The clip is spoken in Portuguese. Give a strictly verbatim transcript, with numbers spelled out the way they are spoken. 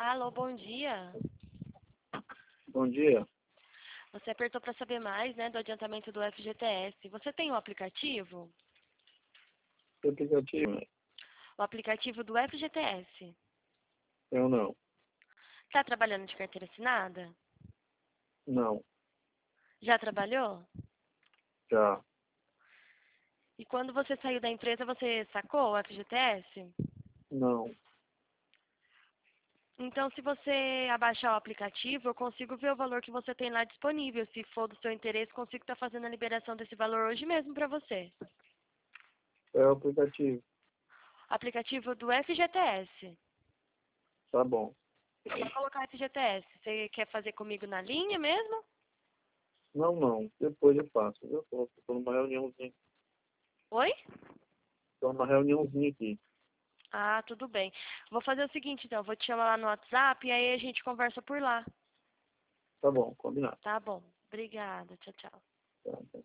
Alô, bom dia. Bom dia. Você apertou para saber mais, né, do adiantamento do F G T S. Você tem o aplicativo? Que aplicativo? O aplicativo do F G T S. Eu não. Está trabalhando de carteira assinada? Não. Já trabalhou? Já. E quando você saiu da empresa, você sacou o F G T S? Não. Então, se você abaixar o aplicativo, eu consigo ver o valor que você tem lá disponível. Se for do seu interesse, consigo estar fazendo a liberação desse valor hoje mesmo para você. É o aplicativo. Aplicativo do F G T S. Tá bom. É só colocar F G T S. Você quer fazer comigo na linha mesmo? Não, não. Depois eu faço. Eu tô, tô numa reuniãozinha. Oi? Tô numa reuniãozinha aqui. Ah, tudo bem. Vou fazer o seguinte, então. Vou te chamar lá no WhatsApp e aí a gente conversa por lá. Tá bom, combinado. Tá bom. Obrigada. Tchau, tchau. Tá, tá.